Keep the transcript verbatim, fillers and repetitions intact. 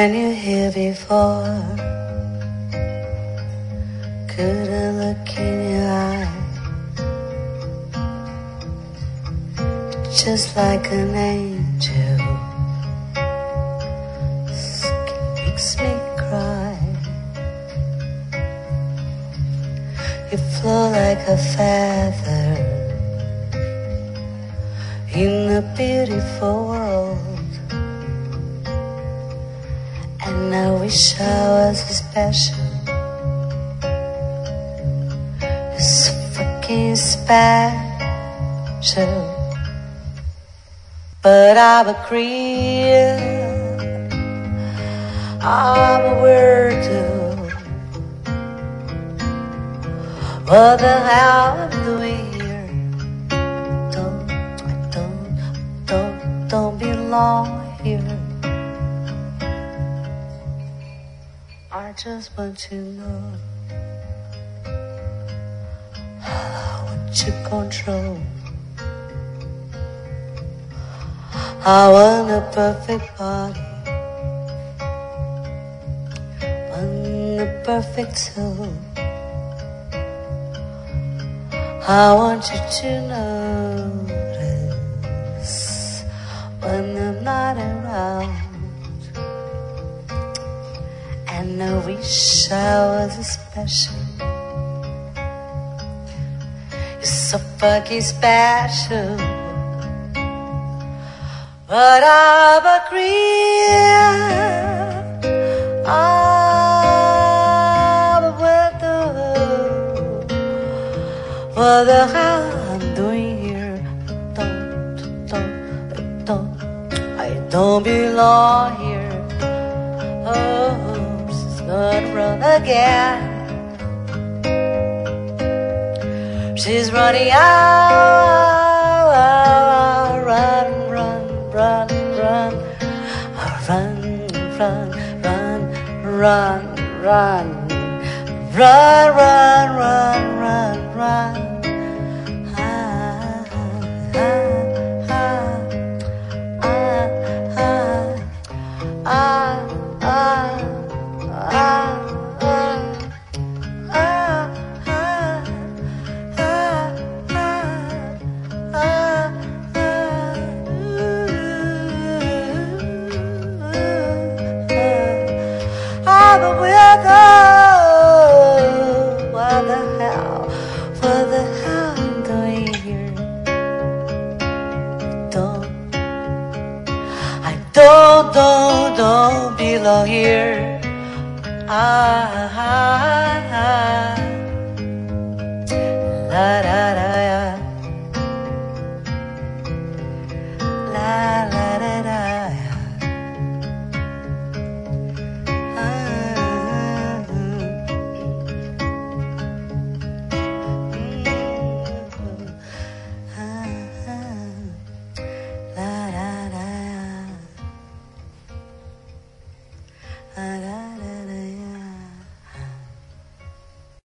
been you here before? Couldn't look in your eyes, just like an angel. Skin makes me cry. You flow like a feather in a beautiful world. And I wish I was special. You're so fucking special. But I'm a creep, I'm a weirdo. What the hell am I doing here? Don't, I don't, don't, don't belong here. I just want to know how would you control? I want a perfect body, want a perfect soul. I want you to notice when I'm not around. And I wish I was special. You're so fucking special. But I'm a creep, I'm a weirdo. What the hell I'm doing here? Don't, don't, don't, I don't belong here. Oh, she's gonna run again. She's running out, run, run, run, run, run, run, run, run, run, run, run, run, run, run. I'm a weirdo. What the hell? What the hell I'm doing here? Don't, I don't, don't, don't belong here. Ah, ah, ah, ah. La, da, da.